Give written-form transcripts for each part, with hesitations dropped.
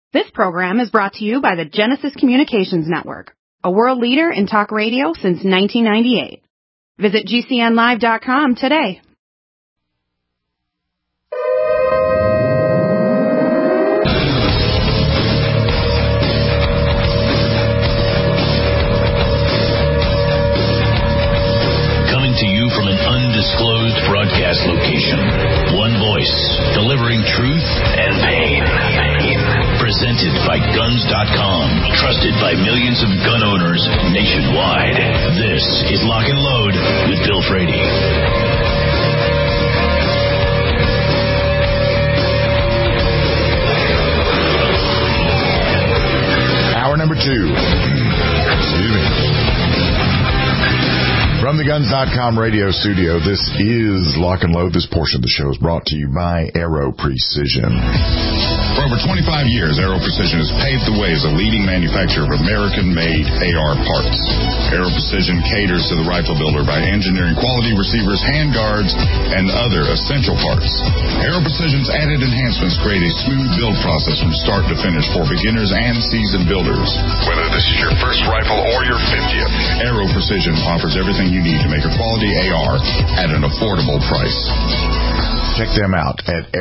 This program is brought to you by the Genesis Communications Network, a world leader in talk radio since 1998. Visit GCNlive.com today. Coming to you from an undisclosed broadcast location. One voice, delivering truth and pain. Presented by Guns.com. Trusted by millions of gun owners nationwide. This is Lock and Load with Bill Frady. Hour number 2. Excuse me. From the Guns.com radio studio, this is Lock and Load. This portion of the show is brought to you by Aero Precision. For over 25 years, Aero Precision has paved the way as a leading manufacturer of American-made AR parts. Aero Precision caters to the rifle builder by engineering quality receivers, handguards, and other essential parts. Aero Precision's added enhancements create a smooth build process from start to finish for beginners and seasoned builders. Whether this is your first rifle or your 50th, Aero Precision offers everything you need to make a quality AR at an affordable price. Check them out at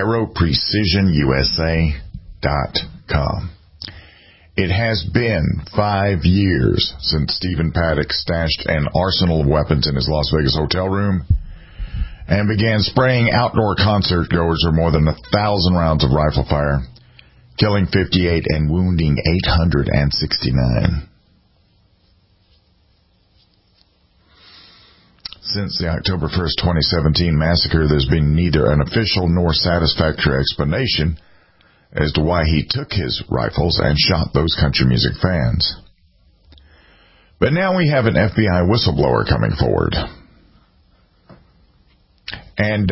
aeroprecisionusa.com. It has been 5 years since Stephen Paddock stashed an arsenal of weapons in his Las Vegas hotel room and began spraying outdoor concert goers with more than 1,000 rounds of rifle fire, killing 58 and wounding 869. Since the October 1st, 2017 massacre, there's been neither an official nor satisfactory explanation as to why he took his rifles and shot those country music fans. But now we have an FBI whistleblower coming forward. And,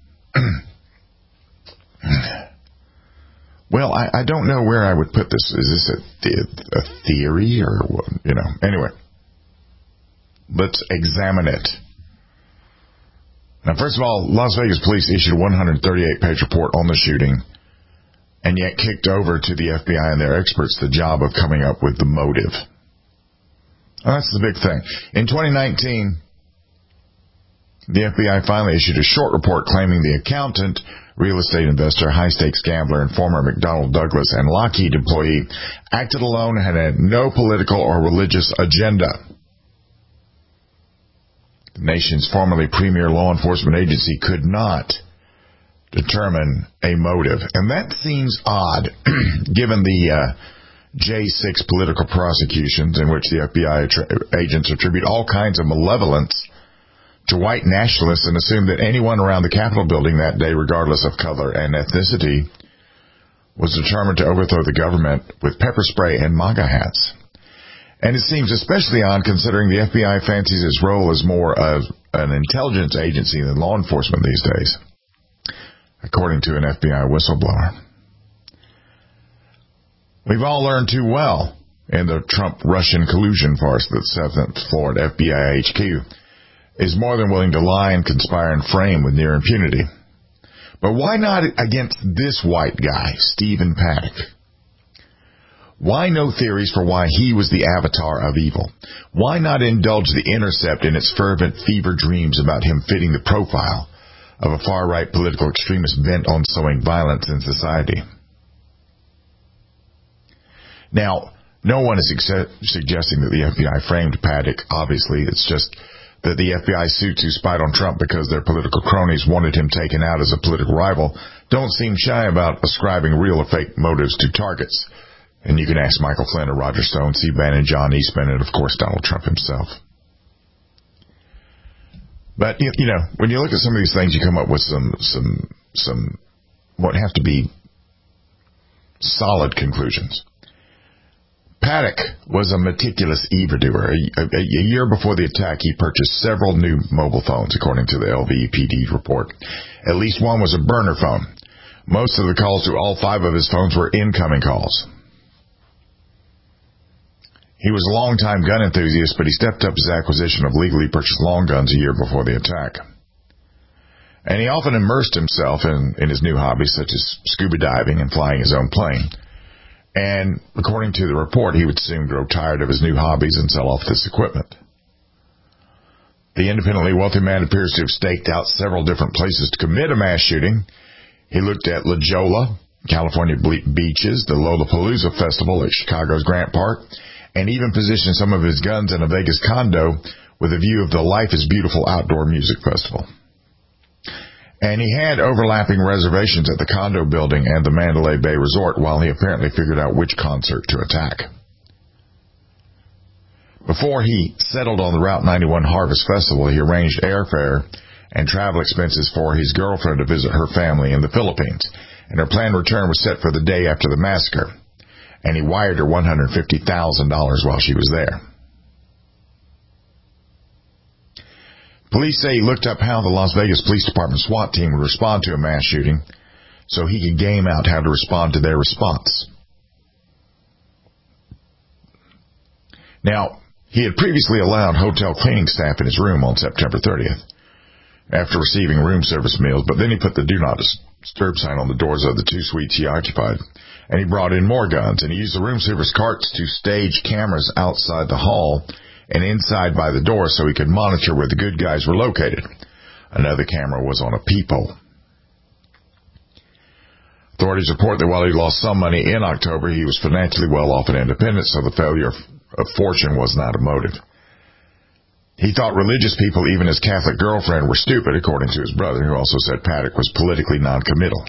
well, I don't know where I would put this. Is this a theory or, anyway. Let's examine it. Now, first of all, Las Vegas police issued a 138-page report on the shooting and yet kicked over to the FBI and their experts the job of coming up with the motive. Well, that's the big thing. In 2019, the FBI finally issued a short report claiming the accountant, real estate investor, high-stakes gambler, and former McDonnell Douglas and Lockheed employee acted alone and had no political or religious agenda. The nation's formerly premier law enforcement agency could not determine a motive. And that seems odd, given the J6 political prosecutions in which the FBI agents attribute all kinds of malevolence to white nationalists and assume that anyone around the Capitol building that day, regardless of color and ethnicity, was determined to overthrow the government with pepper spray and MAGA hats. And it seems especially odd considering the FBI fancies its role as more of an intelligence agency than law enforcement these days, according to an FBI whistleblower. We've all learned too well in the Trump-Russian collusion farce that 7th Floor at FBI HQ is more than willing to lie and conspire and frame with near impunity. But why not against this white guy, Stephen Paddock? Why no theories for why he was the avatar of evil? Why not indulge The Intercept in its fervent fever dreams about him fitting the profile of a far-right political extremist bent on sowing violence in society? Now, no one is suggesting that the FBI framed Paddock. Obviously, it's just that the FBI suits who spied on Trump because their political cronies wanted him taken out as a political rival don't seem shy about ascribing real or fake motives to targets. And you can ask Michael Flynn or Roger Stone, Steve Bannon, John Eastman, and, of course, Donald Trump himself. But, when you look at some of these things, you come up with some what have to be solid conclusions. Paddock was a meticulous evildoer. A year before the attack, he purchased several new mobile phones, according to the LVPD report. At least one was a burner phone. Most of the calls to all 5 of his phones were incoming calls. He was a long-time gun enthusiast, but he stepped up his acquisition of legally purchased long guns a year before the attack. And he often immersed himself in his new hobbies, such as scuba diving and flying his own plane. And according to the report, he would soon grow tired of his new hobbies and sell off this equipment. The independently wealthy man appears to have staked out several different places to commit a mass shooting. He looked at La Jolla, California beaches, the Lollapalooza Festival at Chicago's Grant Park, and even positioned some of his guns in a Vegas condo with a view of the Life is Beautiful outdoor music festival. And he had overlapping reservations at the condo building and the Mandalay Bay Resort while he apparently figured out which concert to attack. Before he settled on the Route 91 Harvest Festival, he arranged airfare and travel expenses for his girlfriend to visit her family in the Philippines, and her planned return was set for the day after the massacre, and he wired her $150,000 while she was there. Police say he looked up how the Las Vegas Police Department SWAT team would respond to a mass shooting so he could game out how to respond to their response. Now, he had previously allowed hotel cleaning staff in his room on September 30th after receiving room service meals, but then he put the Do Not Disturb sign on the doors of the 2 suites he occupied, and he brought in more guns, and he used the room service carts to stage cameras outside the hall and inside by the door so he could monitor where the good guys were located. Another camera was on a peephole. Authorities report that while he lost some money in October, he was financially well off and independent, so the failure of fortune was not a motive. He thought religious people, even his Catholic girlfriend, were stupid, according to his brother, who also said Paddock was politically noncommittal.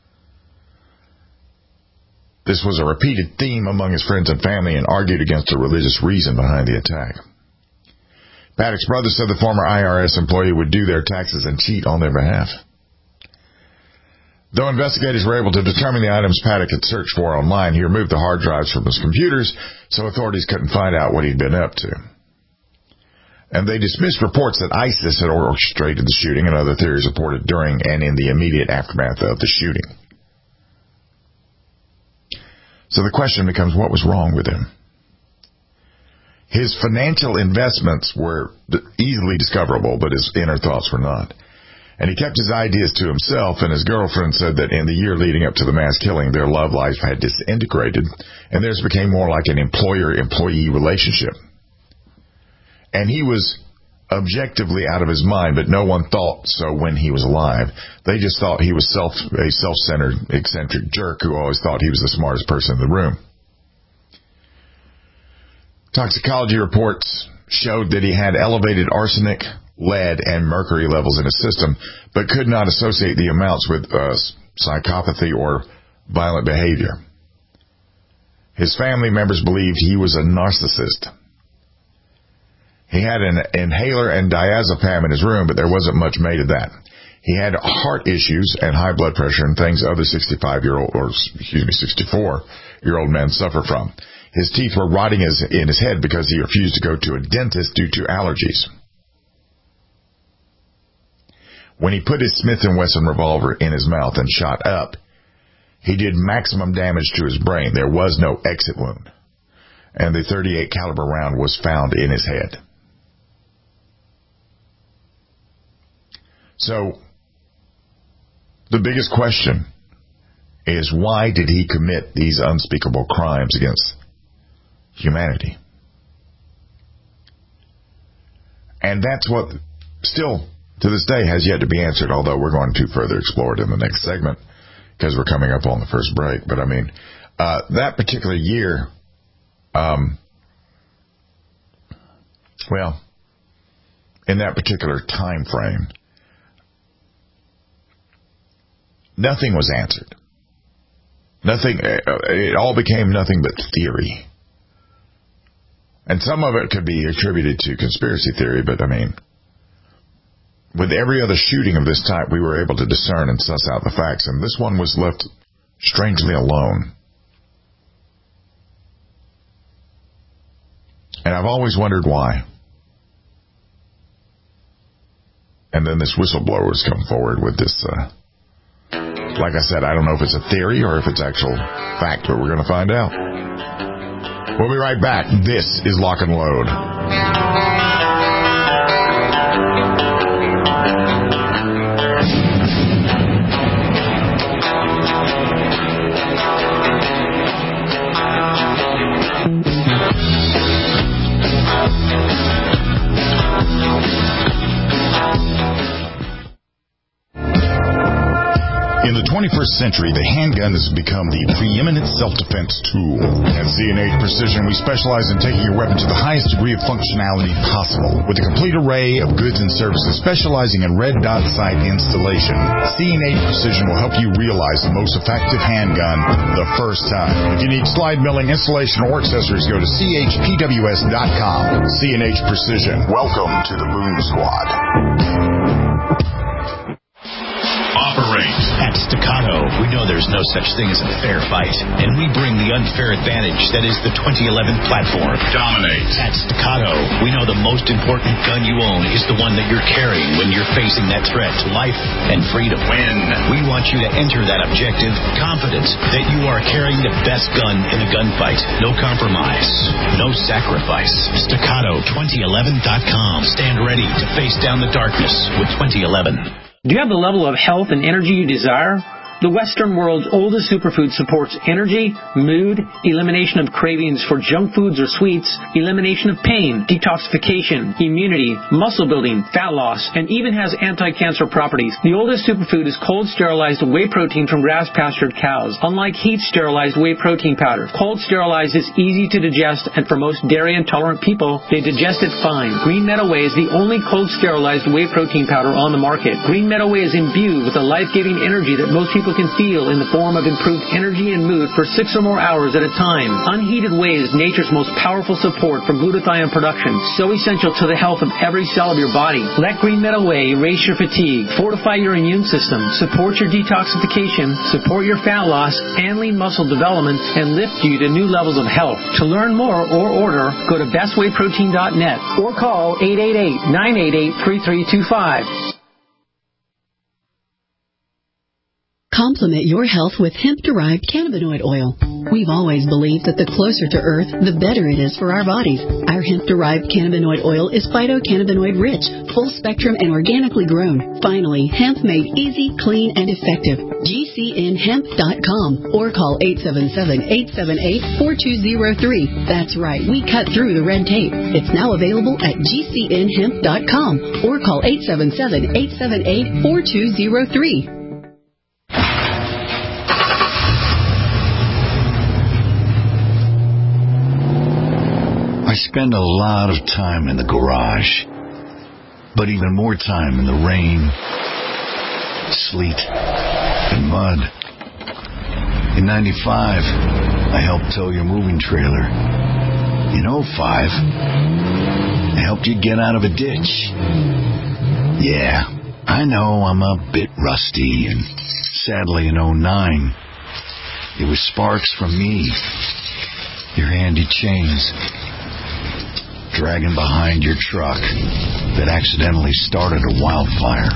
This was a repeated theme among his friends and family and argued against the religious reason behind the attack. Paddock's brother said the former IRS employee would do their taxes and cheat on their behalf. Though investigators were able to determine the items Paddock had searched for online, he removed the hard drives from his computers, so authorities couldn't find out what he'd been up to. And they dismissed reports that ISIS had orchestrated the shooting and other theories reported during and in the immediate aftermath of the shooting. So the question becomes, what was wrong with him? His financial investments were easily discoverable, but his inner thoughts were not. And he kept his ideas to himself, and his girlfriend said that in the year leading up to the mass killing, their love life had disintegrated, and theirs became more like an employer-employee relationship. And he was objectively out of his mind, but no one thought so when he was alive. They just thought he was a self-centered, eccentric jerk who always thought he was the smartest person in the room. Toxicology reports showed that he had elevated arsenic, lead, and mercury levels in his system, but could not associate the amounts with psychopathy or violent behavior. His family members believed he was a narcissist. He had an inhaler and diazepam in his room, but there wasn't much made of that. He had heart issues and high blood pressure and things other 64-year-old men suffer from. His teeth were rotting in his head because he refused to go to a dentist due to allergies. When he put his Smith & Wesson revolver in his mouth and shot up, he did maximum damage to his brain. There was no exit wound, and the .38 caliber round was found in his head. So, the biggest question is, why did he commit these unspeakable crimes against humanity? And that's what still, to this day, has yet to be answered, although we're going to further explore it in the next segment because we're coming up on the first break. But I mean, that particular year, in that particular time frame, nothing was answered. Nothing. It all became nothing but theory. And some of it could be attributed to conspiracy theory, but I mean, with every other shooting of this type, we were able to discern and suss out the facts, and this one was left strangely alone. And I've always wondered why. And then this whistleblower has come forward with this, like I said, I don't know if it's a theory or if it's actual fact, but we're going to find out. We'll be right back. This is Lock and Load. 21st century, the handgun has become the preeminent self-defense tool. At C&H Precision, we specialize in taking your weapon to the highest degree of functionality possible. With a complete array of goods and services specializing in red dot sight installation, C&H Precision will help you realize the most effective handgun the first time. If you need slide milling, installation, or accessories, go to chpws.com. C&H Precision. Welcome to the Moon Squad. Operate. At Staccato, we know there's no such thing as a fair fight, and we bring the unfair advantage that is the 2011 platform. Dominate. At Staccato, we know the most important gun you own is the one that you're carrying when you're facing that threat to life and freedom. Win. We want you to enter that objective confident that you are carrying the best gun in a gunfight. No compromise. No sacrifice. Staccato2011.com. Stand ready to face down the darkness with 2011. Do you have the level of health and energy you desire? The Western world's oldest superfood supports energy, mood, elimination of cravings for junk foods or sweets, elimination of pain, detoxification, immunity, muscle building, fat loss, and even has anti-cancer properties. The oldest superfood is cold sterilized whey protein from grass-pastured cows. Unlike heat sterilized whey protein powder, cold sterilized is easy to digest, and for most dairy intolerant people, they digest it fine. Green Meadow Whey is the only cold sterilized whey protein powder on the market. Green Meadow Whey is imbued with a life-giving energy that most people can feel in the form of improved energy and mood for 6 or more hours at a time. Unheated whey is nature's most powerful support for glutathione production, so essential to the health of every cell of your body. Let Green Meadow Whey erase your fatigue, fortify your immune system, support your detoxification, support your fat loss and lean muscle development, and lift you to new levels of health. To learn more or order, go to bestwayprotein.net or call 888-988-3325. Complement your health with hemp-derived cannabinoid oil. We've always believed that the closer to Earth, the better it is for our bodies. Our hemp-derived cannabinoid oil is phytocannabinoid rich, full spectrum, and organically grown. Finally, hemp made easy, clean, and effective. GCNhemp.com or call 877-878-4203. That's right, we cut through the red tape. It's now available at GCNhemp.com or call 877-878-4203. I spend a lot of time in the garage, but even more time in the rain, sleet, and mud. In 95, I helped tow your moving trailer. In 05, I helped you get out of a ditch. Yeah, I know I'm a bit rusty, and sadly in 09, it was sparks from me, your handy chains, dragging behind your truck that accidentally started a wildfire.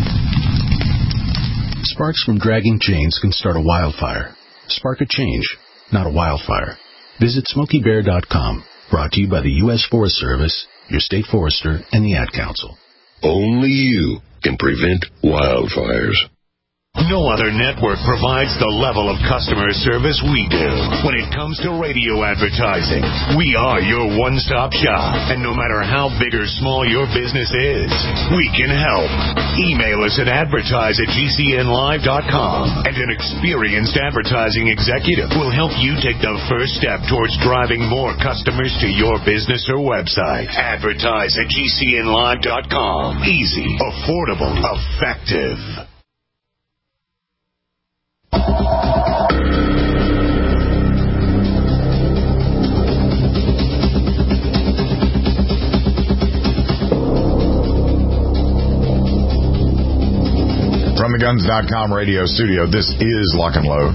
Sparks from dragging chains can start a wildfire. Spark a change, not a wildfire. Visit SmokeyBear.com. Brought to you by the U.S. Forest Service, your state forester, and the Ad Council. Only you can prevent wildfires. No other network provides the level of customer service we do. When it comes to radio advertising, we are your one-stop shop. And no matter how big or small your business is, we can help. Email us at advertise@gcnlive.com, and an experienced advertising executive will help you take the first step towards driving more customers to your business or website. Advertise@gcnlive.com. Easy, affordable, effective. From the Guns.com radio studio, this is Lock and Load.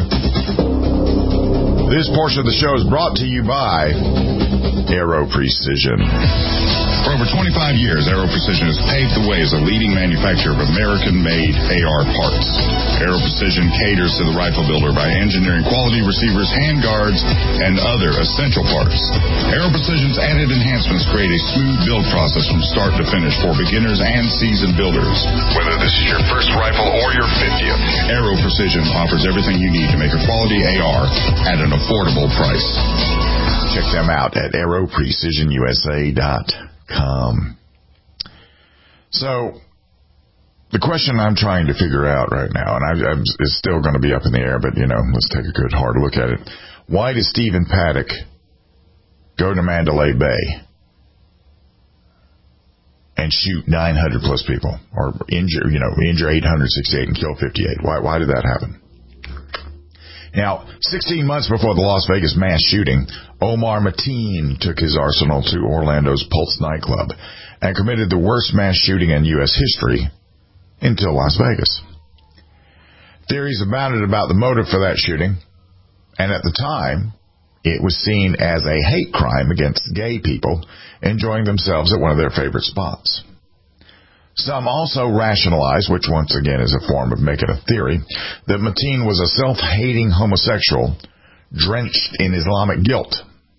This portion of the show is brought to you by Aero Precision. For over 25 years, Aero Precision has paved the way as a leading manufacturer of American-made AR parts. Aero Precision caters to the rifle builder by engineering quality receivers, handguards, and other essential parts. Aero Precision's added enhancements create a smooth build process from start to finish for beginners and seasoned builders. Whether this is your first rifle or your 50th, Aero Precision offers everything you need to make a quality AR at an affordable price. Check them out at aeroprecisionusa.com. So, The question I'm trying to figure out right now, and it's still going to be up in the air, but, let's take a good hard look at it. Why did Stephen Paddock go to Mandalay Bay and shoot 900 plus people, or injure 868 and kill 58? Why did that happen? Now, 16 months before the Las Vegas mass shooting, Omar Mateen took his arsenal to Orlando's Pulse nightclub and committed the worst mass shooting in U.S. history until Las Vegas. Theories abounded about the motive for that shooting, and at the time, it was seen as a hate crime against gay people enjoying themselves at one of their favorite spots. Some also rationalized, which once again is a form of making a theory, that Mateen was a self-hating homosexual drenched in Islamic guilt.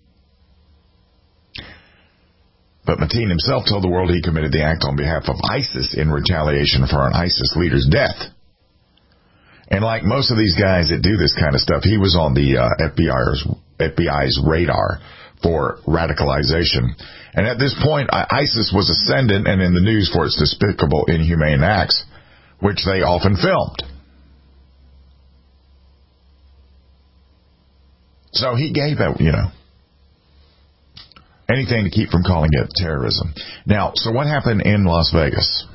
But Mateen himself told the world he committed the act on behalf of ISIS in retaliation for an ISIS leader's death. And like most of these guys that do this kind of stuff, he was on the FBI's radar for radicalization. And at this point, ISIS was ascendant and in the news for its despicable, inhumane acts, which they often filmed. So he gave out, anything to keep from calling it terrorism. Now, so what happened in Las Vegas?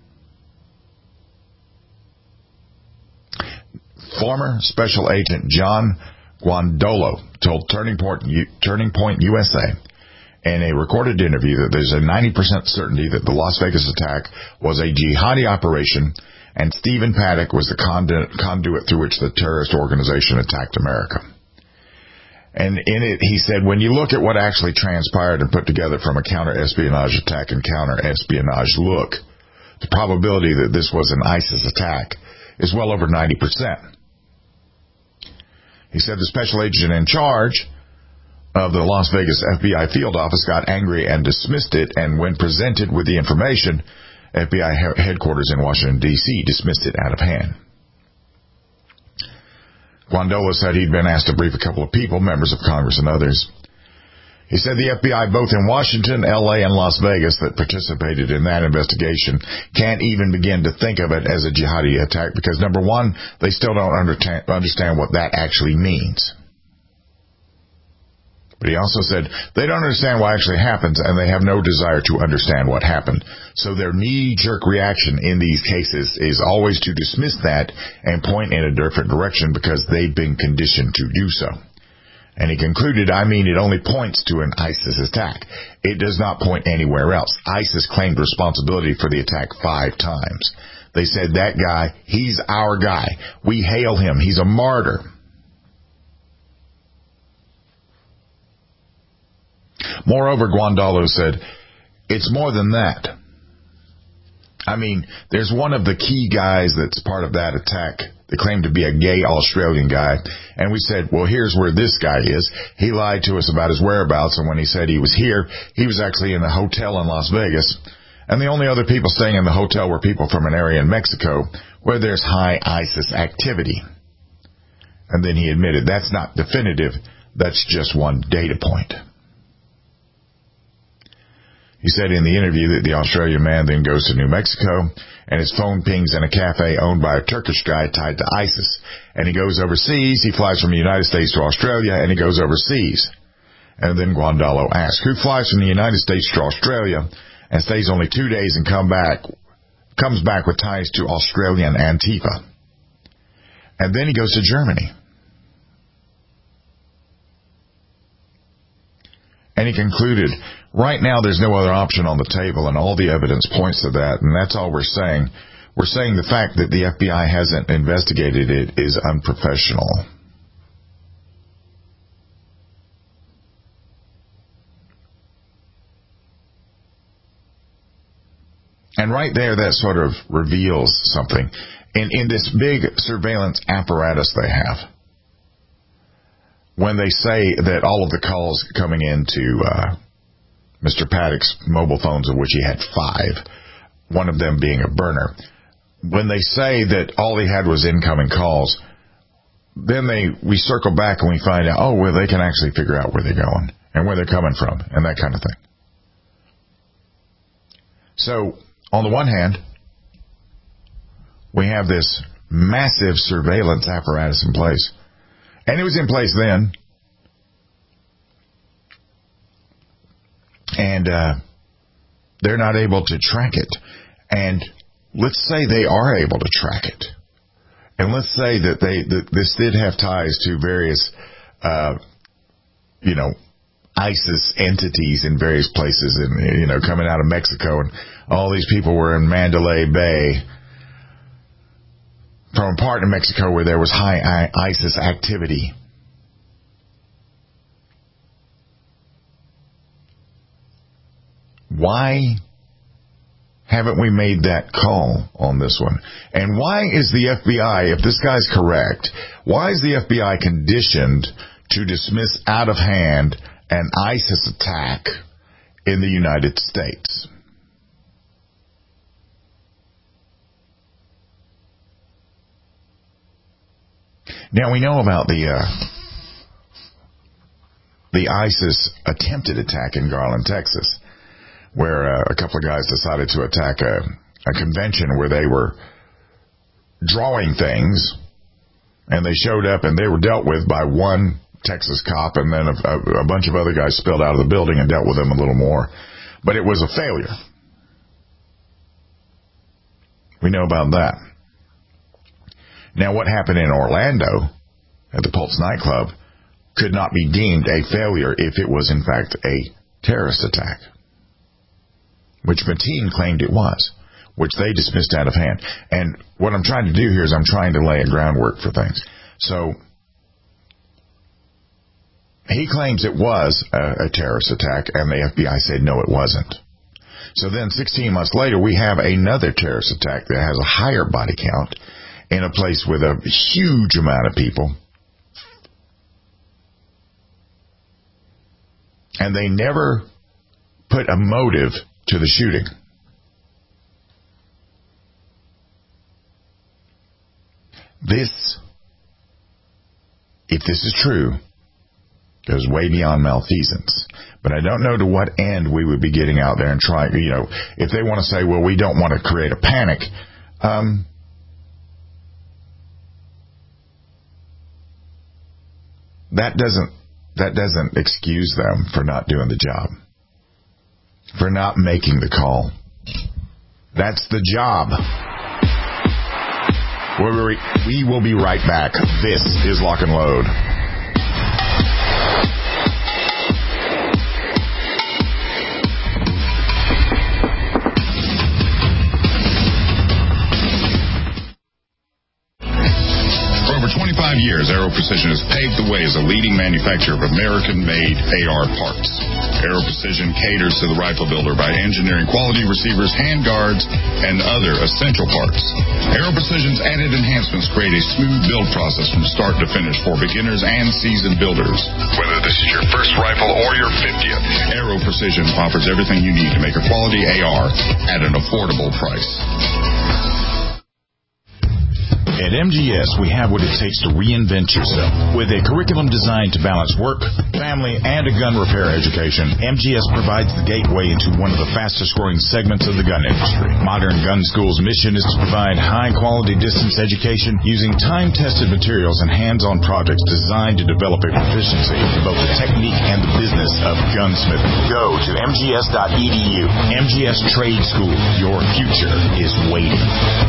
Former Special Agent John Guandolo told Turning Point USA in a recorded interview that there's a 90% certainty that the Las Vegas attack was a jihadi operation and Stephen Paddock was the conduit through which the terrorist organization attacked America. And in it, he said, when you look at what actually transpired and put together from a counter-espionage attack and counter-espionage look, the probability that this was an ISIS attack is well over 90%. He said the special agent in charge of the Las Vegas FBI field office got angry and dismissed it, and when presented with the information, FBI headquarters in Washington, D.C. dismissed it out of hand. Guandolo said he'd been asked to brief a couple of people, members of Congress and others. He said the FBI, both in Washington, L.A., and Las Vegas, that participated in that investigation can't even begin to think of it as a jihadi attack because, number one, they still don't understand what that actually means. But he also said they don't understand what actually happens, and they have no desire to understand what happened. So their knee-jerk reaction in these cases is always to dismiss that and point in a different direction because they've been conditioned to do so. And he concluded, it only points to an ISIS attack. It does not point anywhere else. ISIS claimed responsibility for the attack 5 times. They said, that guy, he's our guy. We hail him. He's a martyr. Moreover, Guandolo said, it's more than that. There's one of the key guys that's part of that attack that claimed to be a gay Australian guy. And we said, well, here's where this guy is. He lied to us about his whereabouts. And when he said he was here, he was actually in a hotel in Las Vegas. And the only other people staying in the hotel were people from an area in Mexico where there's high ISIS activity. And then he admitted that's not definitive. That's just one data point. He said in the interview that the Australian man then goes to New Mexico and his phone pings in a cafe owned by a Turkish guy tied to ISIS. And he goes overseas. He flies from the United States to Australia and he goes overseas. And then Guandolo asks, who flies from the United States to Australia and stays only 2 days and comes back with ties to Australian Antifa? And then he goes to Germany. And he concluded, right now there's no other option on the table, and all the evidence points to that, and that's all we're saying. We're saying the fact that the FBI hasn't investigated it is unprofessional. And right there, that sort of reveals something. In this big surveillance apparatus they have, when they say that all of the calls coming into Mr. Paddock's mobile phones, of which he had 5, one of them being a burner, when they say that all he had was incoming calls, then we circle back and we find out, they can actually figure out where they're going and where they're coming from and that kind of thing. So, on the one hand, we have this massive surveillance apparatus in place. And it was in place then. And they're not able to track it. And let's say they are able to track it. And let's say that this did have ties to various, ISIS entities in various places, and coming out of Mexico, and all these people were in Mandalay Bay, from a part of Mexico where there was high ISIS activity. Why haven't we made that call on this one? And why is the FBI, if this guy's correct, why is the FBI conditioned to dismiss out of hand an ISIS attack in the United States? Now, we know about the ISIS attempted attack in Garland, Texas, where a couple of guys decided to attack a convention where they were drawing things, and they showed up and they were dealt with by one Texas cop, and then a bunch of other guys spilled out of the building and dealt with them a little more. But it was a failure. We know about that. Now, what happened in Orlando at the Pulse nightclub could not be deemed a failure if it was, in fact, a terrorist attack, which Mateen claimed it was, which they dismissed out of hand. And what I'm trying to do here is I'm trying to lay a groundwork for things. So he claims it was a terrorist attack, and the FBI said, no, it wasn't. So then 16 months later, we have another terrorist attack that has a higher body count in a place with a huge amount of people. And they never put a motive to the shooting. This, if this is true, goes way beyond malfeasance. But I don't know to what end we would be getting out there and trying, if they want to say, well, we don't want to create a panic, that doesn't excuse them for not doing the job, for not making the call. That's the job. We will be right back. This is Lock and Load. For over 25 years, Aero Precision has paved the way as a leading manufacturer of American-made AR parts. Aero Precision caters to the rifle builder by engineering quality receivers, handguards, and other essential parts. Aero Precision's added enhancements create a smooth build process from start to finish for beginners and seasoned builders. Whether this is your first rifle or your 50th, Aero Precision offers everything you need to make a quality AR at an affordable price. At MGS, we have what it takes to reinvent yourself. With a curriculum designed to balance work, family, and a gun repair education, MGS provides the gateway into one of the fastest-growing segments of the gun industry. Modern Gun School's mission is to provide high-quality distance education using time-tested materials and hands-on projects designed to develop a proficiency in both the technique and the business of gunsmithing. Go to mgs.edu. MGS Trade School. Your future is waiting.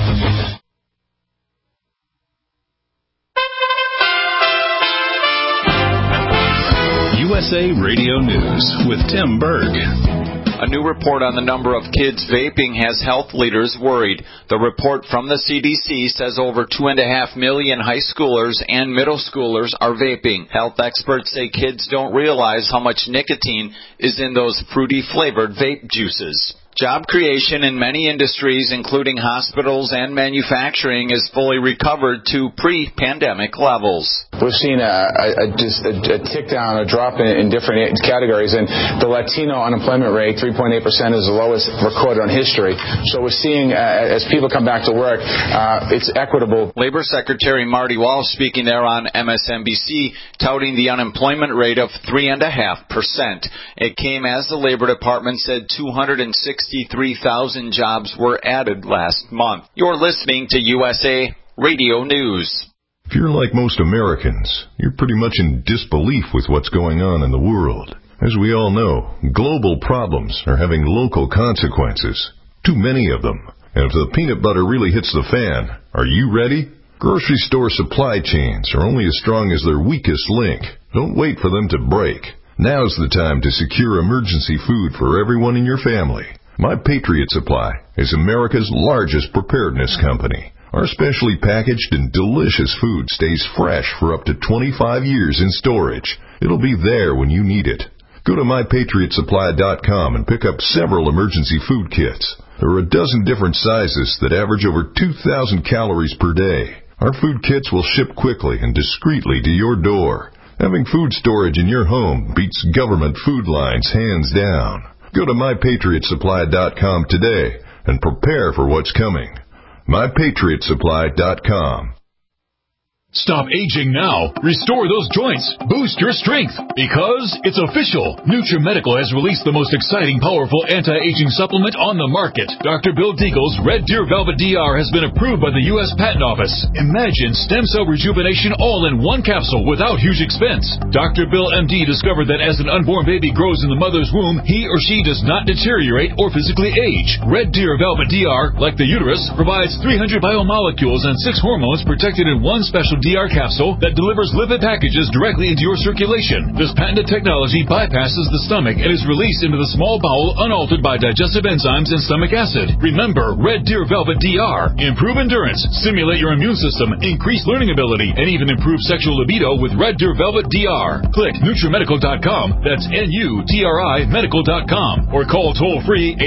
USA Radio News with Tim Berg. A new report on the number of kids vaping has health leaders worried. The report from the CDC says over 2.5 million high schoolers and middle schoolers are vaping. Health experts say kids don't realize how much nicotine is in those fruity flavored vape juices. Job creation in many industries, including hospitals and manufacturing, is fully recovered to pre-pandemic levels. We've seen a tick down, a drop in different categories, and the Latino unemployment rate, 3.8%, is the lowest recorded on history. So we're seeing, as people come back to work, it's equitable. Labor Secretary Marty Walsh speaking there on MSNBC, touting the unemployment rate of 3.5%. It came as the Labor Department said 206 63,000 jobs were added last month. You're listening to USA Radio News. If you're like most Americans, you're pretty much in disbelief with what's going on in the world. As we all know, global problems are having local consequences. Too many of them. And if the peanut butter really hits the fan, are you ready? Grocery store supply chains are only as strong as their weakest link. Don't wait for them to break. Now's the time to secure emergency food for everyone in your family. My Patriot Supply is America's largest preparedness company. Our specially packaged and delicious food stays fresh for up to 25 years in storage. It'll be there when you need it. Go to MyPatriotSupply.com and pick up several emergency food kits. There are a dozen different sizes that average over 2,000 calories per day. Our food kits will ship quickly and discreetly to your door. Having food storage in your home beats government food lines hands down. Go to MyPatriotSupply.com today and prepare for what's coming. MyPatriotSupply.com. Stop aging now. Restore those joints. Boost your strength. Because it's official. NutriMedical has released the most exciting, powerful anti-aging supplement on the market. Dr. Bill Deagle's Red Deer Velvet DR has been approved by the U.S. Patent Office. Imagine stem cell rejuvenation all in one capsule without huge expense. Dr. Bill MD discovered that as an unborn baby grows in the mother's womb, he or she does not deteriorate or physically age. Red Deer Velvet DR, like the uterus, provides 300 biomolecules and 6 hormones protected in one special DR capsule that delivers lipid packages directly into your circulation. This patented technology bypasses the stomach and is released into the small bowel unaltered by digestive enzymes and stomach acid. Remember, Red Deer Velvet DR. Improve endurance, stimulate your immune system, increase learning ability, and even improve sexual libido with Red Deer Velvet DR. Click NutriMedical.com, that's NUTRI Medical.com, or call toll-free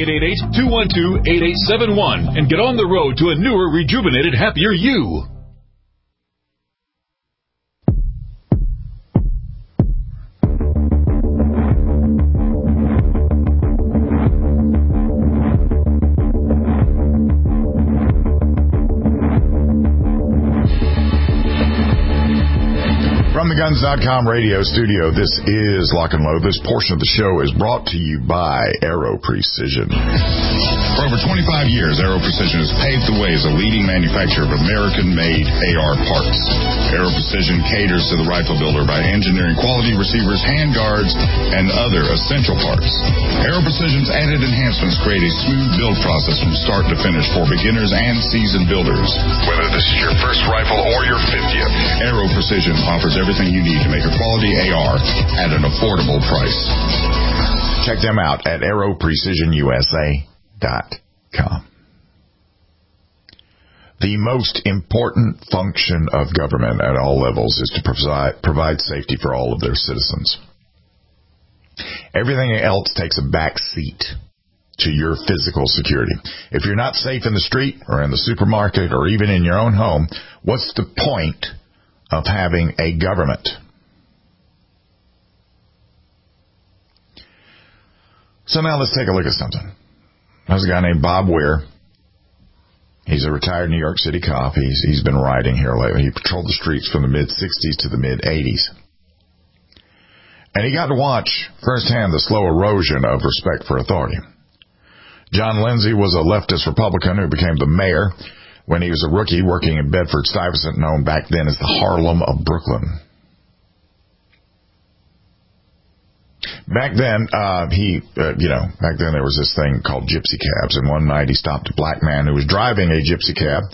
888-212-8871 and get on the road to a newer, rejuvenated, happier you. From the Guns.com radio studio, this is Lock and Load. This portion of the show is brought to you by Aero Precision. For over 25 years, Aero Precision has paved the way as a leading manufacturer of American-made AR parts. Aero Precision caters to the rifle builder by engineering quality receivers, handguards, and other essential parts. Aero Precision's added enhancements create a smooth build process from start to finish for beginners and seasoned builders. Whether this is your first rifle or your 50th, Aero Precision offers everything you need to make a quality AR at an affordable price. Check them out at AeroPrecisionUSA.com. The most important function of government at all levels is to provide safety for all of their citizens. Everything else takes a back seat to your physical security. If you're not safe in the street or in the supermarket or even in your own home, what's the point of having a government? So now let's take a look at something. There's a guy named Bob Weir. He's a retired New York City cop. He's been riding here lately. He patrolled the streets from the mid-'60s to the mid-'80s. And he got to watch firsthand the slow erosion of respect for authority. John Lindsay was a leftist Republican who became the mayor when he was a rookie working in Bedford-Stuyvesant, known back then as the Harlem of Brooklyn. Back then, back then there was this thing called gypsy cabs, and one night he stopped a black man who was driving a gypsy cab.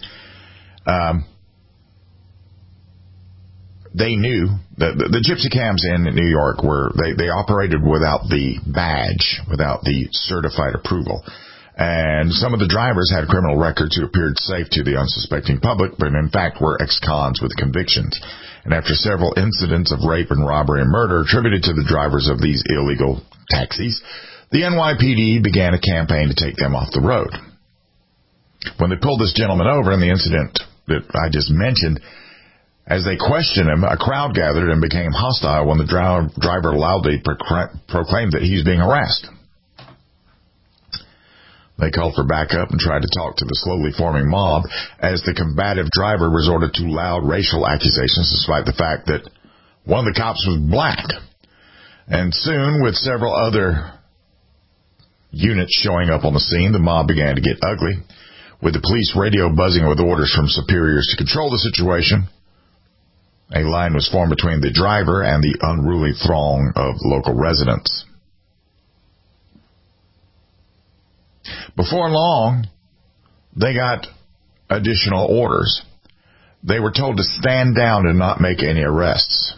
They knew that the gypsy cabs in New York they operated without the badge, without the certified approval. And some of the drivers had criminal records who appeared safe to the unsuspecting public, but in fact were ex-cons with convictions. And after several incidents of rape and robbery and murder attributed to the drivers of these illegal taxis, the NYPD began a campaign to take them off the road. When they pulled this gentleman over in the incident that I just mentioned, as they questioned him, a crowd gathered and became hostile when the driver loudly proclaimed that he was being harassed. They called for backup and tried to talk to the slowly forming mob as the combative driver resorted to loud racial accusations despite the fact that one of the cops was black. And soon, with several other units showing up on the scene, the mob began to get ugly, with the police radio buzzing with orders from superiors to control the situation. A line was formed between the driver and the unruly throng of local residents. Before long, they got additional orders. They were told to stand down and not make any arrests.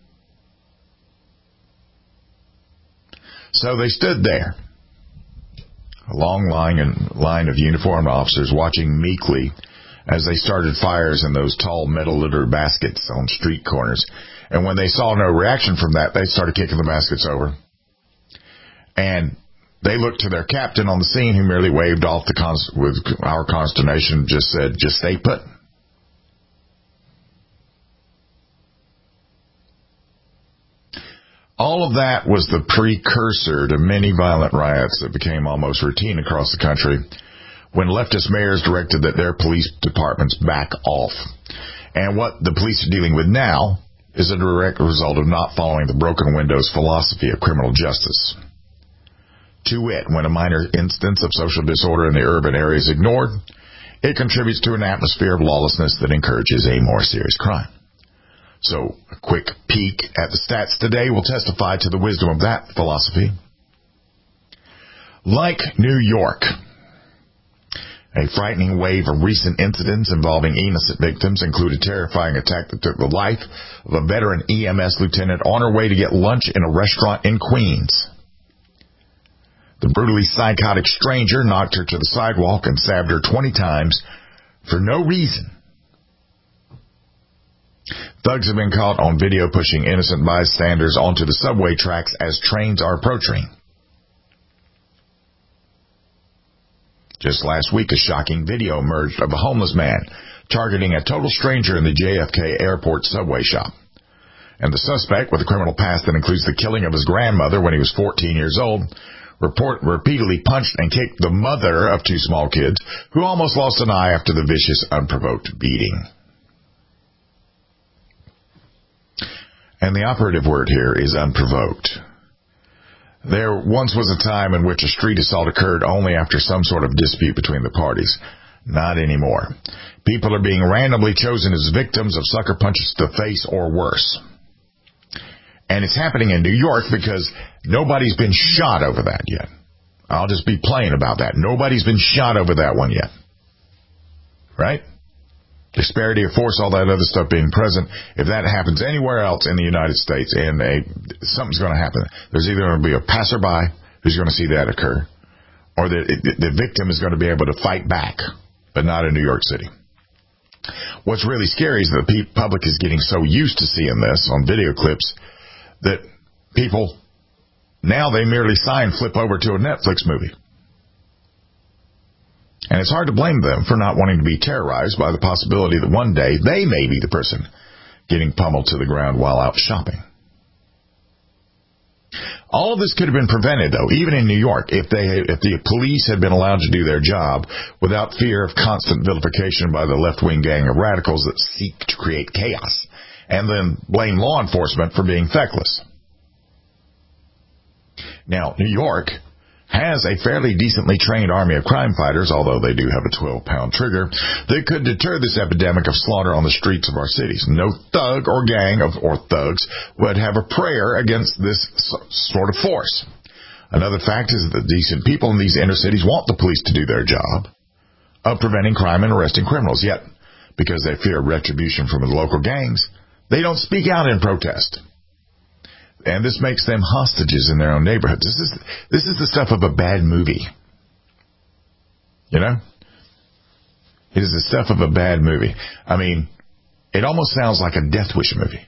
So they stood there, a long line of uniformed officers watching meekly as they started fires in those tall metal littered baskets on street corners. And when they saw no reaction from that, they started kicking the baskets over. And they looked to their captain on the scene, who merely waved off with our consternation, just said, "Just stay put." All of that was the precursor to many violent riots that became almost routine across the country when leftist mayors directed that their police departments back off. And what the police are dealing with now is a direct result of not following the broken windows philosophy of criminal justice. To wit, when a minor instance of social disorder in the urban area is ignored, it contributes to an atmosphere of lawlessness that encourages a more serious crime. So, a quick peek at the stats today will testify to the wisdom of that philosophy. Like New York, a frightening wave of recent incidents involving innocent victims include a terrifying attack that took the life of a veteran EMS lieutenant on her way to get lunch in a restaurant in Queens. The brutally psychotic stranger knocked her to the sidewalk and stabbed her 20 times for no reason. Thugs have been caught on video pushing innocent bystanders onto the subway tracks as trains are approaching. Just last week, a shocking video emerged of a homeless man targeting a total stranger in the JFK Airport subway shop. And the suspect, with a criminal past that includes the killing of his grandmother when he was 14 years old, repeatedly punched and kicked the mother of two small kids, who almost lost an eye after the vicious, unprovoked beating. And the operative word here is unprovoked. There once was a time in which a street assault occurred only after some sort of dispute between the parties. Not anymore. People are being randomly chosen as victims of sucker punches to the face or worse. And it's happening in New York because nobody's been shot over that yet. I'll just be plain about that. Nobody's been shot over that one yet. Right? Disparity of force, all that other stuff being present. If that happens anywhere else in the United States, and something's going to happen. There's either going to be a passerby who's going to see that occur, or the victim is going to be able to fight back, but not in New York City. What's really scary is that the public is getting so used to seeing this on video clips that people, now they merely flip over to a Netflix movie. And it's hard to blame them for not wanting to be terrorized by the possibility that one day they may be the person getting pummeled to the ground while out shopping. All of this could have been prevented, though, even in New York, if the police had been allowed to do their job without fear of constant vilification by the left-wing gang of radicals that seek to create chaos, and then blame law enforcement for being feckless. Now, New York has a fairly decently trained army of crime fighters, although they do have a 12-pound trigger, that could deter this epidemic of slaughter on the streets of our cities. No thug or gang or thugs would have a prayer against this sort of force. Another fact is that decent people in these inner cities want the police to do their job of preventing crime and arresting criminals, yet because they fear retribution from the local gangs, they don't speak out in protest. And this makes them hostages in their own neighborhoods. This is the stuff of a bad movie. You know? It is the stuff of a bad movie. I mean, it almost sounds like a Death Wish movie.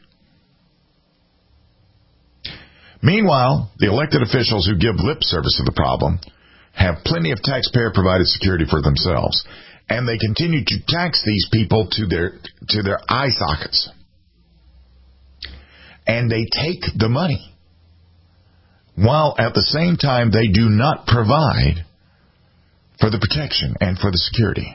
Meanwhile, the elected officials who give lip service to the problem have plenty of taxpayer-provided security for themselves, and they continue to tax these people to their eye sockets. And they take the money, while at the same time they do not provide for the protection and for the security.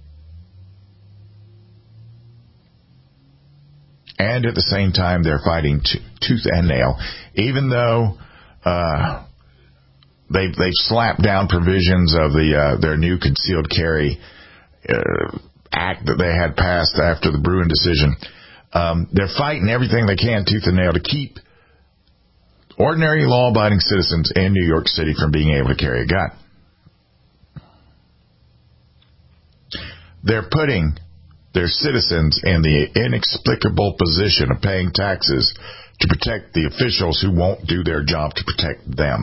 And at the same time they're fighting tooth and nail, even though they've slapped down provisions of their new concealed carry act that they had passed after the Bruen decision. They're fighting everything they can, tooth and nail, to keep ordinary law-abiding citizens in New York City from being able to carry a gun. They're putting their citizens in the inexplicable position of paying taxes to protect the officials who won't do their job to protect them.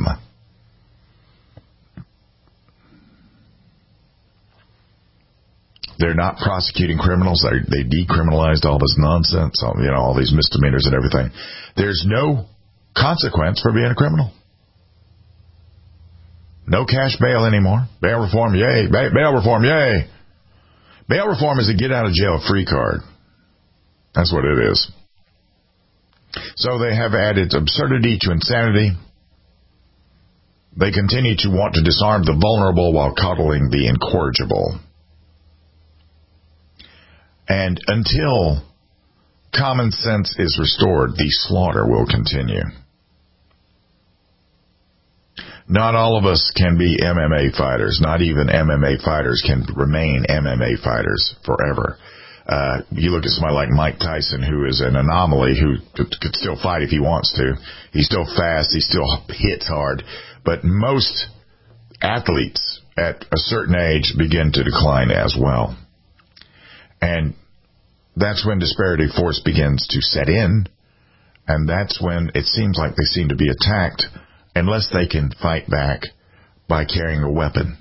They're not prosecuting criminals. They decriminalized all this nonsense, all these misdemeanors and everything. There's no consequence for being a criminal. No cash bail anymore. Bail reform, yay. Bail reform, yay. Bail reform is a get-out-of-jail-free card. That's what it is. So they have added absurdity to insanity. They continue to want to disarm the vulnerable while coddling the incorrigible. And until common sense is restored, the slaughter will continue. Not all of us can be MMA fighters. Not even MMA fighters can remain MMA fighters forever. You look at somebody like Mike Tyson, who is an anomaly, who could still fight if he wants to. He's still fast. He still hits hard. But most athletes at a certain age begin to decline as well. And that's when disparity of force begins to set in. And that's when it seems like they seem to be attacked unless they can fight back by carrying a weapon.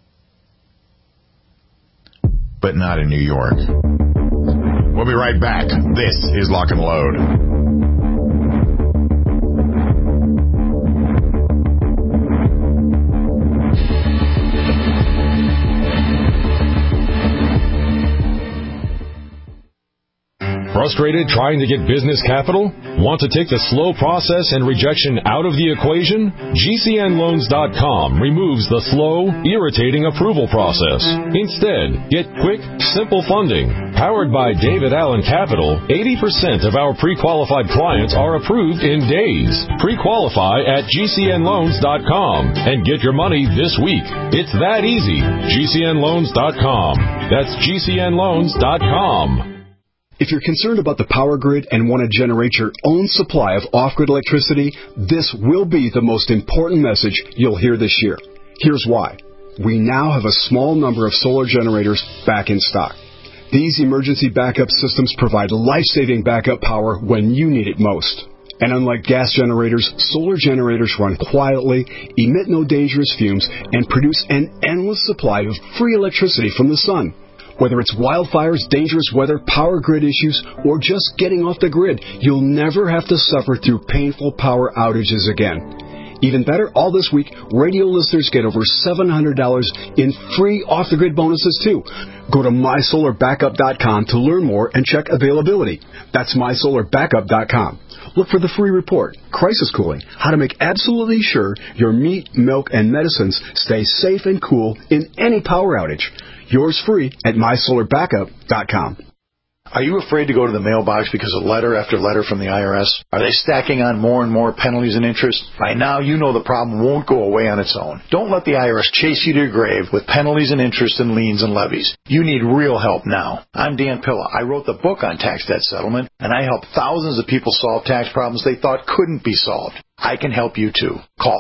But not in New York. We'll be right back. This is Lock and Load. Frustrated trying to get business capital? Want to take the slow process and rejection out of the equation? GCNLoans.com removes the slow, irritating approval process. Instead, get quick, simple funding. Powered by David Allen Capital, 80% of our pre-qualified clients are approved in days. Pre-qualify at GCNLoans.com and get your money this week. It's that easy. GCNLoans.com. That's GCNLoans.com. If you're concerned about the power grid and want to generate your own supply of off-grid electricity, this will be the most important message you'll hear this year. Here's why. We now have a small number of solar generators back in stock. These emergency backup systems provide life-saving backup power when you need it most. And unlike gas generators, solar generators run quietly, emit no dangerous fumes, and produce an endless supply of free electricity from the sun. Whether it's wildfires, dangerous weather, power grid issues, or just getting off the grid, you'll never have to suffer through painful power outages again. Even better, all this week, radio listeners get over $700 in free off-the-grid bonuses, too. Go to MySolarBackup.com to learn more and check availability. That's MySolarBackup.com. Look for the free report, Crisis Cooling, how to make absolutely sure your meat, milk, and medicines stay safe and cool in any power outage. Yours free at MySolarBackup.com. Are you afraid to go to the mailbox because of letter after letter from the IRS? Are they stacking on more and more penalties and interest? By now, you know the problem won't go away on its own. Don't let the IRS chase you to your grave with penalties and interest and liens and levies. You need real help now. I'm Dan Pilla. I wrote the book on tax debt settlement, and I help thousands of people solve tax problems they thought couldn't be solved. I can help you too. Call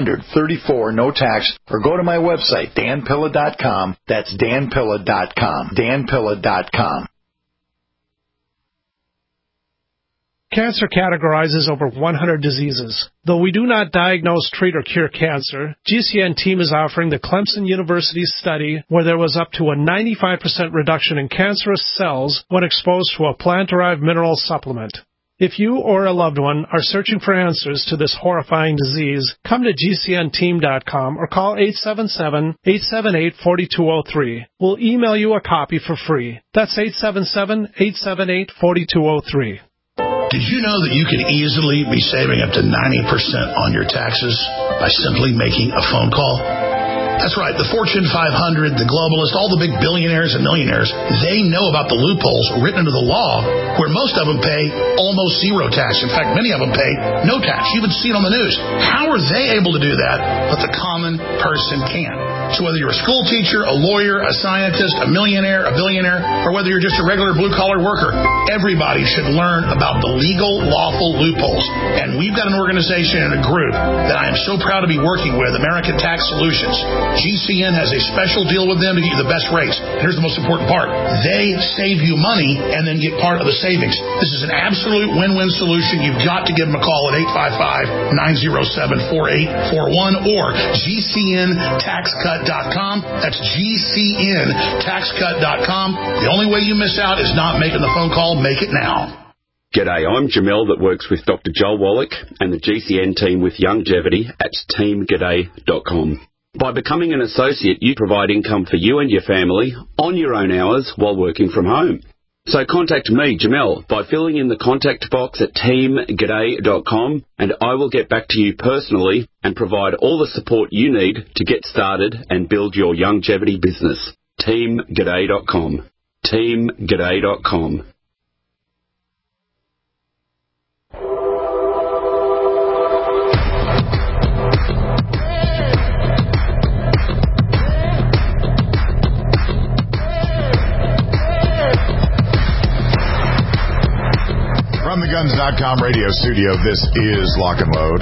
800-34-NO-TAX or go to my website, danpilla.com. That's danpilla.com. danpilla.com. Cancer categorizes over 100 diseases. Though we do not diagnose, treat, or cure cancer, GCN team is offering the Clemson University study where there was up to a 95% reduction in cancerous cells when exposed to a plant-derived mineral supplement. If you or a loved one are searching for answers to this horrifying disease, come to GCNteam.com or call 877-878-4203. We'll email you a copy for free. That's 877-878-4203. Did you know that you can easily be saving up to 90% on your taxes by simply making a phone call? That's right, the Fortune 500, the globalists, all the big billionaires and millionaires, they know about the loopholes written into the law where most of them pay almost zero tax. In fact, many of them pay no tax. You even see it on the news. How are they able to do that, but the common person can't? So whether you're a school teacher, a lawyer, a scientist, a millionaire, a billionaire, or whether you're just a regular blue-collar worker, everybody should learn about the legal, lawful loopholes. And we've got an organization and a group that I am so proud to be working with, American Tax Solutions. GCN has a special deal with them to get you the best rates. And here's the most important part. They save you money and then get part of the savings. This is an absolute win-win solution. You've got to give them a call at 855-907-4841 or GCNTaxCut.com. That's GCNTaxCut.com. The only way you miss out is not making the phone call. Make it now. G'day, I'm Jamel that works with Dr. Joel Wallach and the GCN team with Longevity at teamg'day.com. By becoming an associate, you provide income for you and your family on your own hours while working from home. So contact me, Jamel, by filling in the contact box at teamg'day.com, and I will get back to you personally and provide all the support you need to get started and build your longevity business. teamg'day.com. teamg'day.com. From the Guns.com radio studio, this is Lock and Load.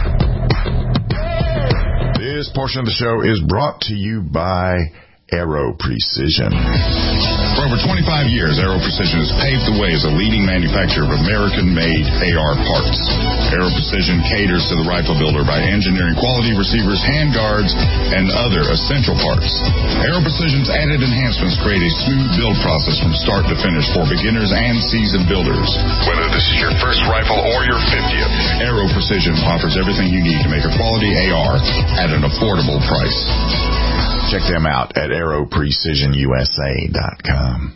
This portion of the show is brought to you by Aero Precision. For over 25 years, Aero Precision has paved the way as a leading manufacturer of American-made AR parts. Aero Precision caters to the rifle builder by engineering quality receivers, handguards, and other essential parts. Aero Precision's added enhancements create a smooth build process from start to finish for beginners and seasoned builders. Whether this is your first rifle or your 50th, Aero Precision offers everything you need to make a quality AR at an affordable price. Check them out at aeroprecisionusa.com.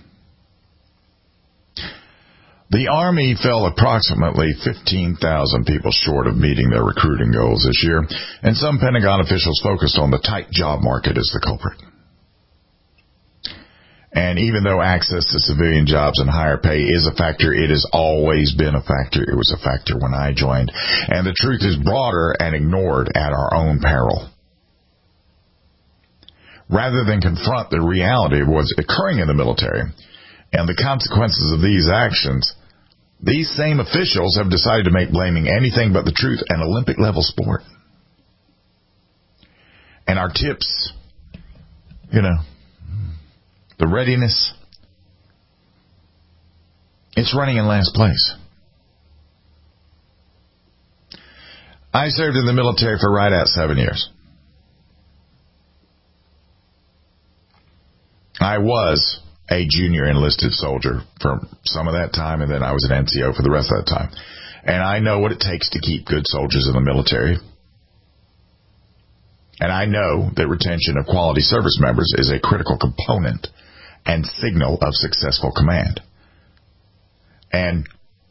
The Army fell approximately 15,000 people short of meeting their recruiting goals this year, and some Pentagon officials focused on the tight job market as the culprit. And even though access to civilian jobs and higher pay is a factor, it has always been a factor. It was a factor when I joined. And the truth is broader and ignored at our own peril. Rather than confront the reality of what's occurring in the military and the consequences of these actions, these same officials have decided to make blaming anything but the truth an Olympic-level sport. And our tips, the readiness, it's running in last place. I served in the military for right at 7 years. I was a junior enlisted soldier for some of that time, and then I was an NCO for the rest of that time. And I know what it takes to keep good soldiers in the military. And I know that retention of quality service members is a critical component and signal of successful command. And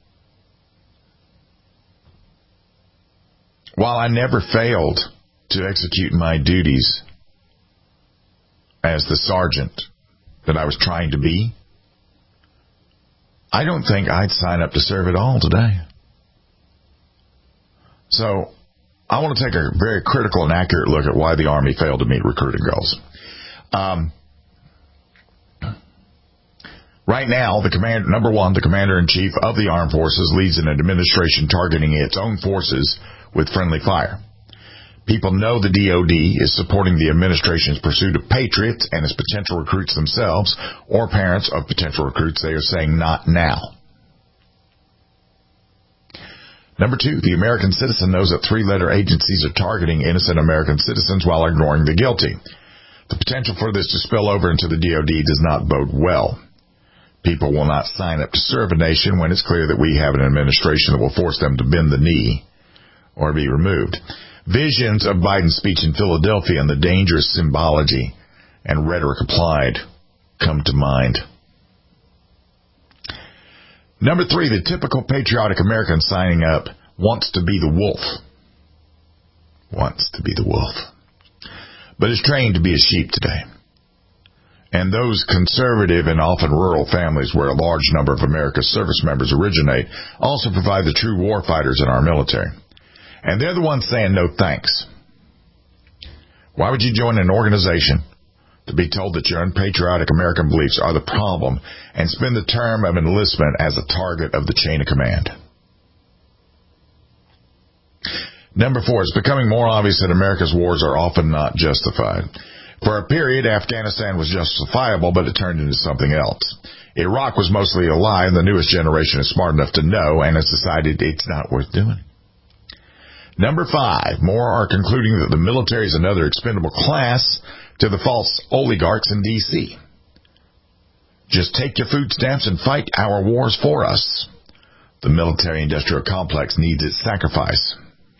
while I never failed to execute my duties as the sergeant that I was trying to be, I don't think I'd sign up to serve at all today. So I want to take a very critical and accurate look at why the Army failed to meet recruiting goals. Right now, the Commander-in-Chief of the Armed Forces leads an administration targeting its own forces with friendly fire. People know the DOD is supporting the administration's pursuit of patriots and its potential recruits themselves, or parents of potential recruits. They are saying not now. Number two, the American citizen knows that three-letter agencies are targeting innocent American citizens while ignoring the guilty. The potential for this to spill over into the DOD does not bode well. People will not sign up to serve a nation when it's clear that we have an administration that will force them to bend the knee or be removed. Visions of Biden's speech in Philadelphia and the dangerous symbology and rhetoric applied come to mind. Number three, the typical patriotic American signing up wants to be the wolf. Wants to be the wolf. but is trained to be a sheep today. And those conservative and often rural families where a large number of America's service members originate also provide the true war fighters in our military. And they're the ones saying no thanks. Why would you join an organization to be told that your unpatriotic American beliefs are the problem and spend the term of enlistment as a target of the chain of command? Number 4, it's becoming more obvious that America's wars are often not justified. For a period, Afghanistan was justifiable, but it turned into something else. Iraq was mostly a lie, and the newest generation is smart enough to know and has decided it's not worth doing. Number 5, more are concluding that the military is another expendable class to the false oligarchs in D.C. Just take your food stamps and fight our wars for us. The military-industrial complex needs its sacrifice.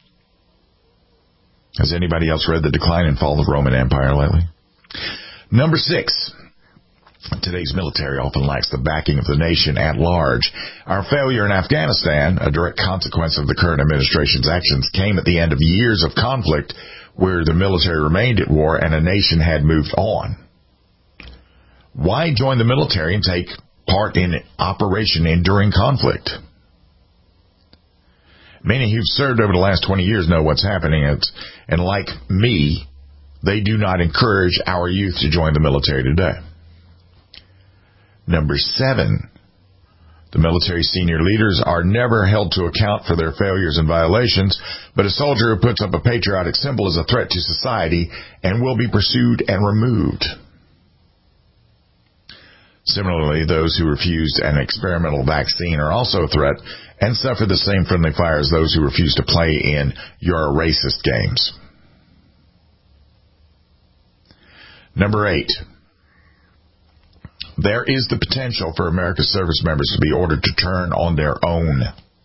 Has anybody else read The Decline and Fall of the Roman Empire lately? Number 6. Today's military often lacks the backing of the nation at large. Our failure in Afghanistan, a direct consequence of the current administration's actions, came at the end of years of conflict where the military remained at war and a nation had moved on. Why join the military and take part in Operation Enduring Conflict? Many who've served over the last 20 years know what's happening, and like me, they do not encourage our youth to join the military today. Number 7, the military senior leaders are never held to account for their failures and violations, but a soldier who puts up a patriotic symbol is a threat to society and will be pursued and removed. Similarly, those who refused an experimental vaccine are also a threat and suffer the same friendly fire as those who refuse to play in "you're a racist" games. Number 8. There is the potential for America's service members to be ordered to turn on their own.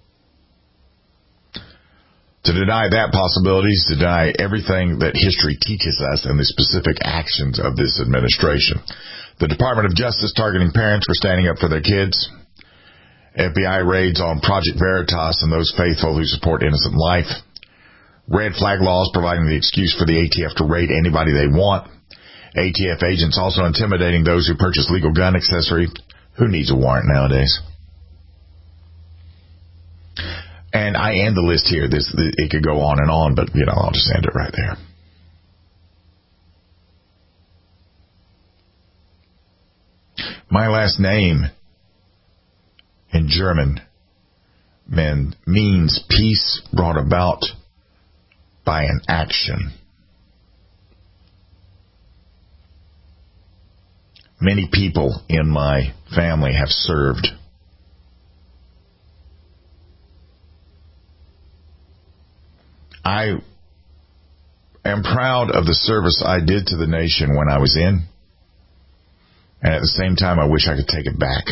To deny that possibility is to deny everything that history teaches us and the specific actions of this administration. The Department of Justice targeting parents for standing up for their kids. FBI raids on Project Veritas and those faithful who support innocent life. Red flag laws providing the excuse for the ATF to raid anybody they want. ATF agents also intimidating those who purchase legal gun accessory. Who needs a warrant nowadays? And I end the list here. It could go on and on, but I'll just end it right there. My last name in German means peace brought about by an action. Many people in my family have served. I am proud of the service I did to the nation when I was in, and at the same time, I wish I could take it back.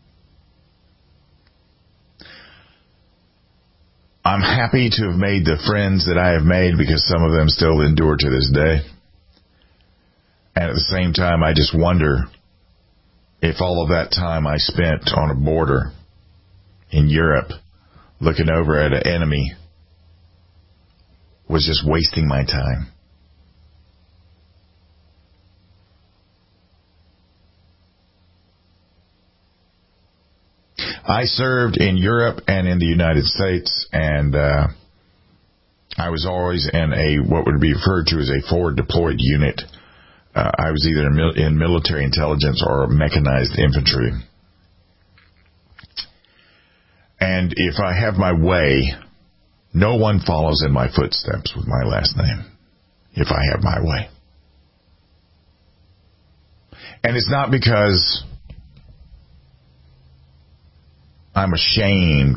I'm happy to have made the friends that I have made because some of them still endure to this day. And at the same time, I just wonder if all of that time I spent on a border in Europe looking over at an enemy was just wasting my time. I served in Europe and in the United States, and I was always in what would be referred to as a forward deployed unit. I was either in military intelligence or mechanized infantry. And if I have my way, no one follows in my footsteps with my last name. If I have my way. And it's not because I'm ashamed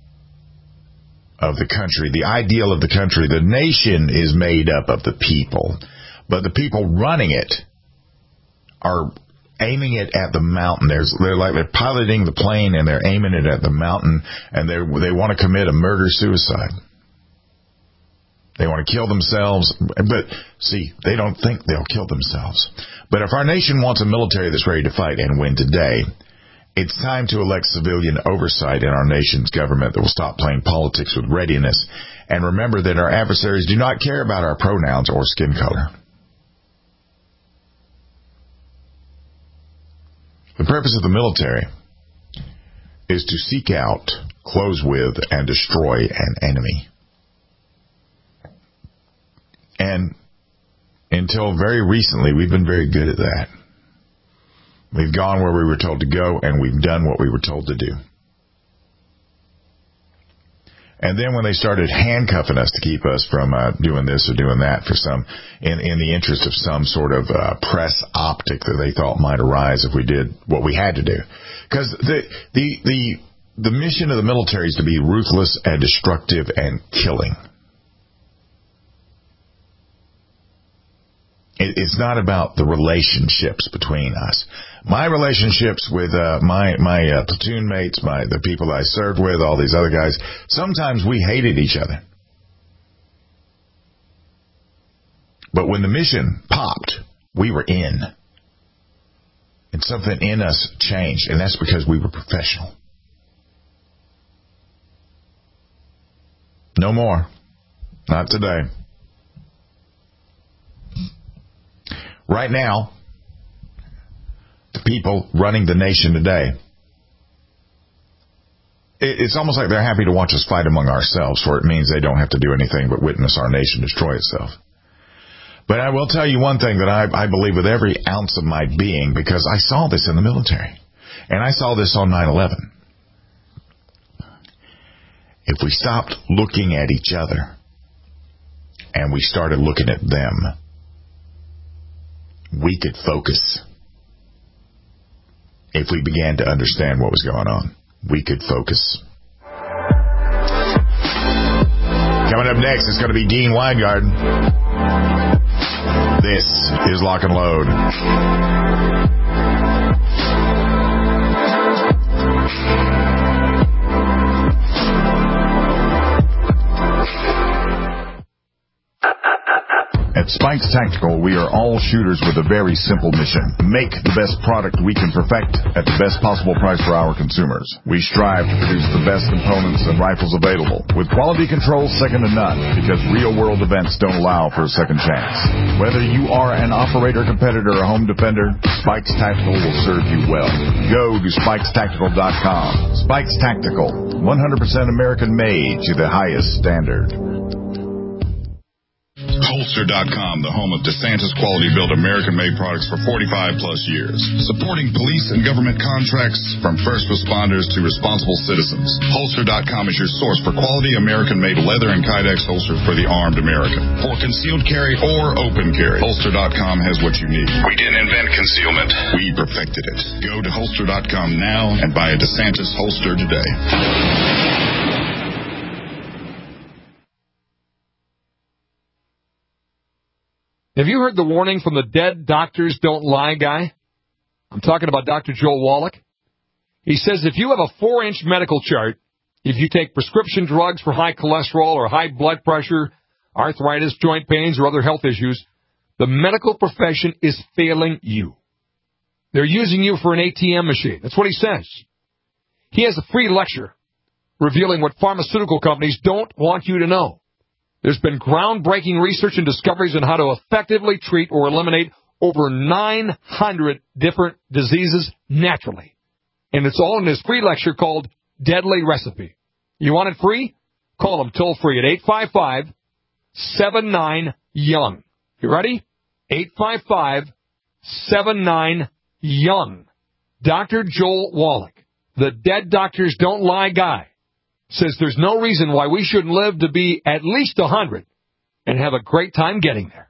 of the country. The ideal of the country, the nation is made up of the people. But the people running it are aiming it at the mountain. They're piloting the plane and they're aiming it at the mountain, and they want to commit a murder-suicide. They want to kill themselves, but see, they don't think they'll kill themselves. But if our nation wants a military that's ready to fight and win today, it's time to elect civilian oversight in our nation's government that will stop playing politics with readiness and remember that our adversaries do not care about our pronouns or skin color. The purpose of the military is to seek out, close with, and destroy an enemy. And until very recently, we've been very good at that. We've gone where we were told to go, and we've done what we were told to do. And then when they started handcuffing us to keep us from doing this or doing that for some, in the interest of some sort of press optic that they thought might arise if we did what we had to do. Because the mission of the military is to be ruthless and destructive and killing. It's not about the relationships between us. My relationships with my platoon mates, the people I served with, all these other guys, sometimes we hated each other. But when the mission popped, we were in. And something in us changed, and that's because we were professional. No more. Not today. Right now, the people running the nation today, it's almost like they're happy to watch us fight among ourselves, for it means they don't have to do anything but witness our nation destroy itself. But I will tell you one thing that I believe with every ounce of my being, because I saw this in the military, and I saw this on 9/11. If we stopped looking at each other and we started looking at them, we could focus. If we began to understand what was going on, we could focus. Coming up next, it's going to be Dean Weingarten. This is Lock and Load. At Spikes Tactical, we are all shooters with a very simple mission. Make the best product we can perfect at the best possible price for our consumers. We strive to produce the best components and rifles available, with quality control second to none, because real-world events don't allow for a second chance. Whether you are an operator, competitor, or home defender, Spikes Tactical will serve you well. Go to SpikesTactical.com. Spikes Tactical, 100% American-made to the highest standard. Holster.com, the home of DeSantis quality-built American-made products for 45-plus years. Supporting police and government contracts from first responders to responsible citizens. Holster.com is your source for quality American-made leather and Kydex holsters for the armed American. For concealed carry or open carry, Holster.com has what you need. We didn't invent concealment. We perfected it. Go to Holster.com now and buy a DeSantis holster today. Have you heard the warning from the dead doctors don't lie guy? I'm talking about Dr. Joel Wallach. He says if you have a 4-inch medical chart, if you take prescription drugs for high cholesterol or high blood pressure, arthritis, joint pains, or other health issues, the medical profession is failing you. They're using you for an ATM machine. That's what he says. He has a free lecture revealing what pharmaceutical companies don't want you to know. There's been groundbreaking research and discoveries on how to effectively treat or eliminate over 900 different diseases naturally. And it's all in this free lecture called Deadly Recipe. You want it free? Call them toll free at 855-79-YOUNG. You ready? 855-79-YOUNG. Dr. Joel Wallach, the dead doctors don't lie guy, says there's no reason why we shouldn't live to be at least 100 and have a great time getting there.